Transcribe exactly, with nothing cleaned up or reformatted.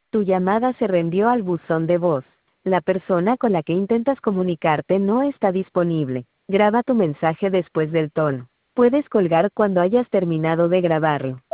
Tu llamada se rendió al buzón de voz. La persona con la que intentas comunicarte no está disponible. Graba tu mensaje después del tono. Puedes colgar cuando hayas terminado de grabarlo.